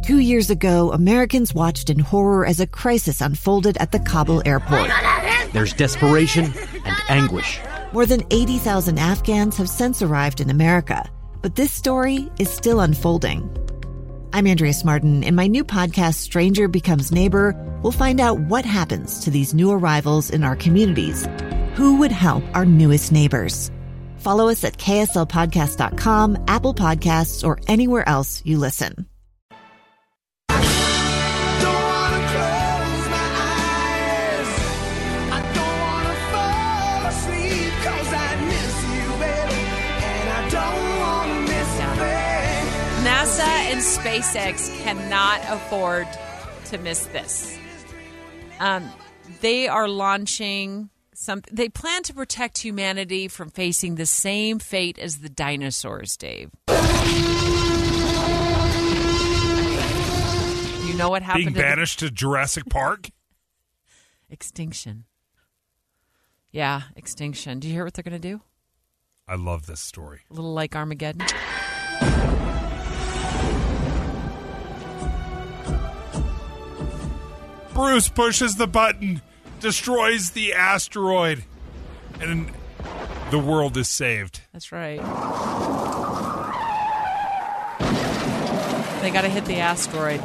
2 years ago, Americans watched in horror as a crisis unfolded at the Kabul airport. There's desperation and anguish. More than 80,000 Afghans have since arrived in America, but this story is still unfolding. I'm Andrea Martin. In my new podcast, Stranger Becomes Neighbor, we'll find out what happens to these new arrivals in our communities. Who would help our newest neighbors? Follow us at kslpodcast.com, Apple Podcasts, or anywhere else you listen. NASA and SpaceX cannot afford to miss this. They are launching something. They plan to protect humanity from facing the same fate as the dinosaurs, Dave. You know what happened? Being banished to Jurassic Park? Extinction. Yeah, extinction. Do you hear what they're going to do? I love this story. A little like Armageddon. Bruce pushes the button, destroys the asteroid, and the world is saved. That's right. They got to hit the asteroid.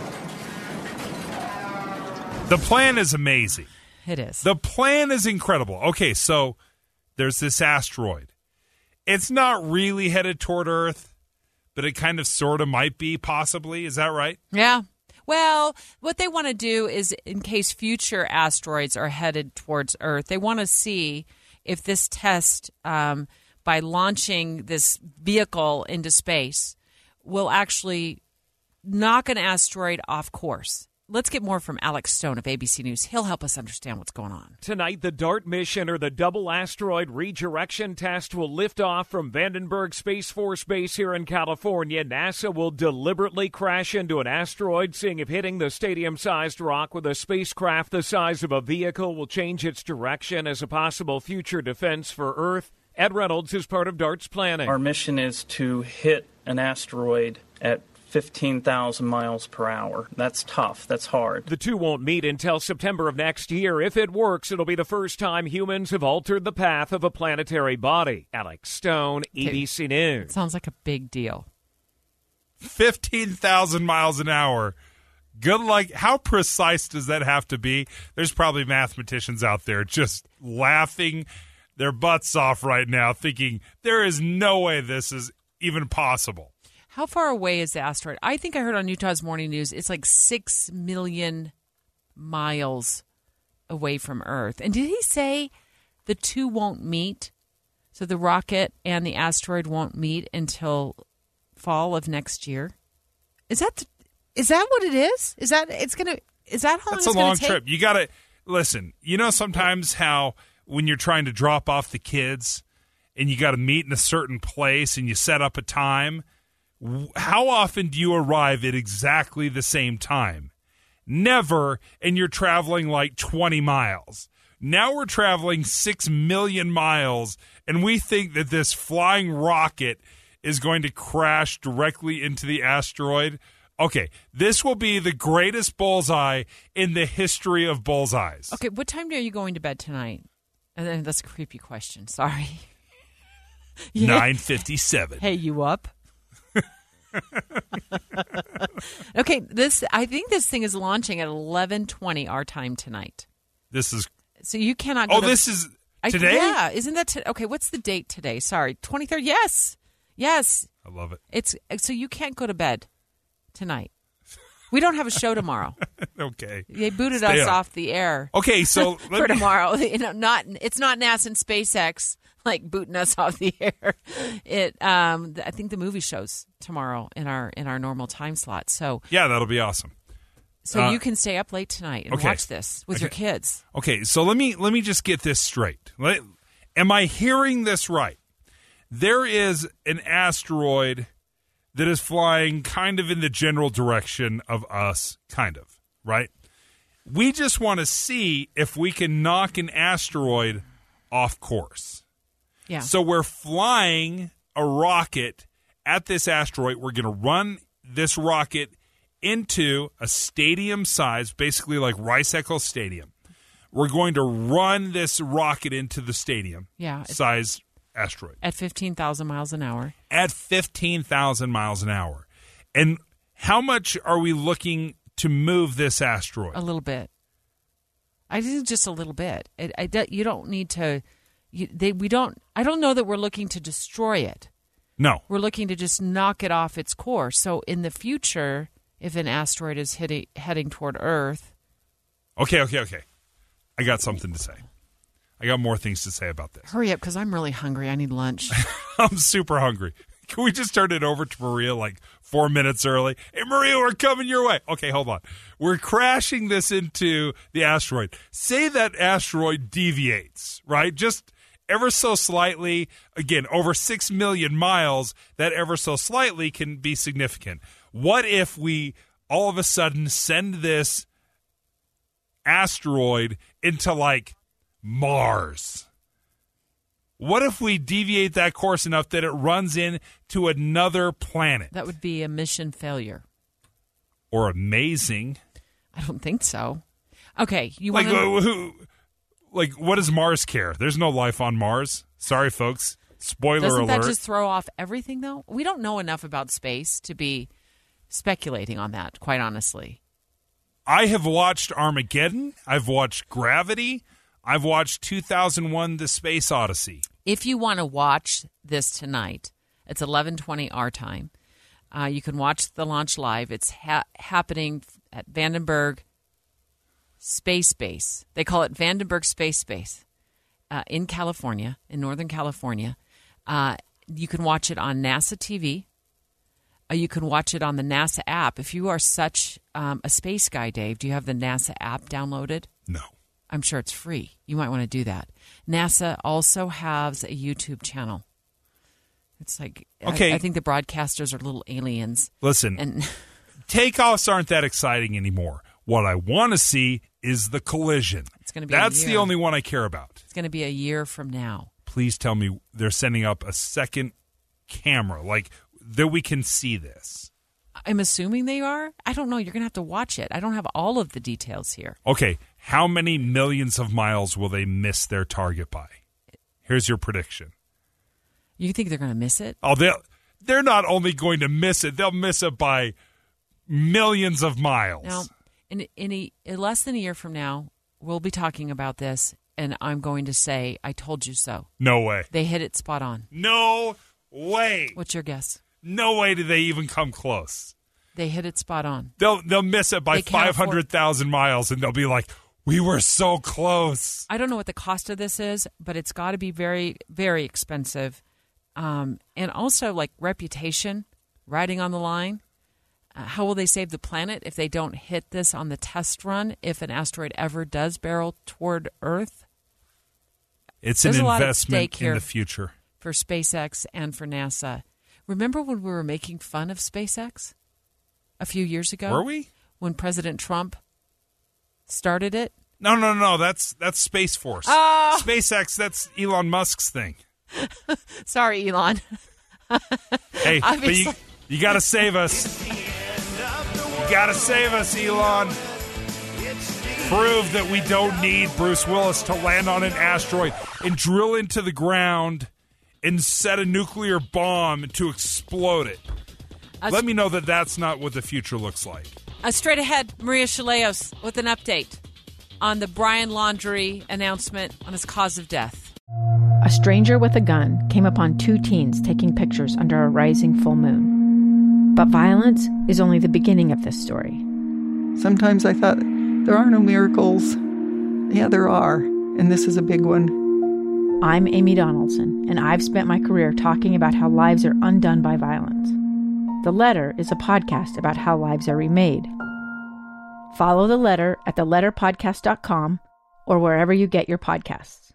The plan is amazing. It is. The plan is incredible. Okay, so there's this asteroid. It's not really headed toward Earth, but it kind of sort of might be, possibly. Is that right? Yeah. Well, what they want to do is, in case future asteroids are headed towards Earth, they want to see if this test, by launching this vehicle into space, will actually knock an asteroid off course. Let's get more from Alex Stone of ABC News. He'll help us understand what's going on. Tonight, the DART mission, or the Double Asteroid Redirection Test, will lift off from Vandenberg Space Force Base here in California. NASA will deliberately crash into an asteroid, seeing if hitting the stadium-sized rock with a spacecraft the size of a vehicle will change its direction as a possible future defense for Earth. Ed Reynolds is part of DART's planning. Our mission is to hit an asteroid at 15,000 miles per hour. That's tough. That's hard. The two won't meet until September of next year. If it works, it'll be the first time humans have altered the path of a planetary body. Alex Stone, ABC News. It sounds like a big deal. 15,000 miles an hour. Good luck. How precise does that have to be? There's probably mathematicians out there just laughing their butts off right now, thinking there is no way this is even possible. How far away is the asteroid? I think I heard on Utah's Morning News it's like 6 million miles away from Earth. And did he say the two won't meet? So the rocket and the asteroid won't meet until fall of next year? Is that what it is? Is that how long it's going to take? That's a long trip. You got to listen. You know sometimes how when you're trying to drop off the kids and you got to meet in a certain place and you set up a time, how often do you arrive at exactly the same time? Never, and you're traveling like 20 miles. Now we're traveling 6 million miles, and we think that this flying rocket is going to crash directly into the asteroid. Okay, this will be the greatest bullseye in the history of bullseyes. Okay, what time are you going to bed tonight? And then that's a creepy question. Sorry. 9:57. Hey, you up? Okay, I think this thing is launching at 11:20 our time tonight. This is so you cannot. Go this is today. Yeah, isn't that okay? What's the date today? Sorry, 23rd. Yes. I love it. It's so you can't go to bed tonight. We don't have a show tomorrow. Okay, they booted us off the air. Okay, so for tomorrow, it's not NASA and SpaceX like booting us off the air. I think the movie show's tomorrow in our normal time slot. So yeah, that'll be awesome. So you can stay up late tonight and watch this with your kids. Okay, so let me just get this straight. Am I hearing this right? There is an asteroid that is flying kind of in the general direction of us, kind of, right? We just want to see if we can knock an asteroid off course. Yeah. So we're flying a rocket at this asteroid. We're going to run this rocket into a stadium size, basically like Rice Eccles Stadium. We're going to run this rocket into the stadium size asteroid. At 15,000 miles an hour. At 15,000 miles an hour. And how much are we looking to move this asteroid? A little bit. I think just a little bit. You don't need to. I don't know that we're looking to destroy it. No. We're looking to just knock it off its course. So in the future, if an asteroid is heading toward Earth. Okay. I got something to say. I got more things to say about this. Hurry up, because I'm really hungry. I need lunch. I'm super hungry. Can we just turn it over to Maria like 4 minutes early? Hey, Maria, we're coming your way. Okay, hold on. We're crashing this into the asteroid. Say that asteroid deviates, right? Just ever so slightly. Again, over 6 million miles, that ever so slightly can be significant. What if we all of a sudden send this asteroid into like Mars? What if we deviate that course enough that it runs into another planet? That would be a mission failure. Or amazing. I don't think so. Okay, you like want what does Mars care? There's no life on Mars. Sorry, folks. Spoiler Doesn't alert. that just throw off everything, though? We don't know enough about space to be speculating on that, quite honestly. I have watched Armageddon. I've watched Gravity. I've watched 2001: The Space Odyssey. If you want to watch this tonight, it's 11:20 our time. You can watch the launch live. It's happening at Vandenberg Space Base. They call it Vandenberg Space Base in California, in Northern California. You can watch it on NASA TV. You can watch it on the NASA app. If you are such a space guy, Dave, do you have the NASA app downloaded? No. I'm sure it's free. You might want to do that. NASA also has a YouTube channel. It's like, okay. I think the broadcasters are little aliens. Listen, and takeoffs aren't that exciting anymore. What I want to see is the collision. It's going to be That's the only one I care about. It's going to be a year from now. Please tell me they're sending up a second camera, like that we can see this. I'm assuming they are. I don't know. You're going to have to watch it. I don't have all of the details here. Okay. How many millions of miles will they miss their target by? Here's your prediction. You think they're going to miss it? Oh, they're not only going to miss it, they'll miss it by millions of miles. Now, in less than a year from now, we'll be talking about this, and I'm going to say, I told you so. No way. They hit it spot on. No way. What's your guess? No way do they even come close. They hit it spot on. They'll miss it by 500,000 miles, and they'll be like, we were so close. I don't know what the cost of this is, but it's got to be very, very expensive. And also, like, reputation, riding on the line. How will they save the planet if they don't hit this on the test run, if an asteroid ever does barrel toward Earth? There's an investment in the future. For SpaceX and for NASA. Remember when we were making fun of SpaceX a few years ago? Were we? When President Trump started it? No. That's Space Force. Oh. SpaceX, that's Elon Musk's thing. Sorry, Elon. Hey, but you got to save us. You got to save us, Elon. Prove that we don't need Bruce Willis to land on an asteroid and drill into the ground and set a nuclear bomb to explode it. Let me know that that's not what the future looks like. Straight ahead, Maria Shilaos with an update on the Brian Laundrie announcement on his cause of death. A stranger with a gun came upon two teens taking pictures under a rising full moon. But violence is only the beginning of this story. Sometimes I thought, there are no miracles. Yeah, there are, and this is a big one. I'm Amy Donaldson, and I've spent my career talking about how lives are undone by violence. The Letter is a podcast about how lives are remade. Follow The Letter at theletterpodcast.com or wherever you get your podcasts.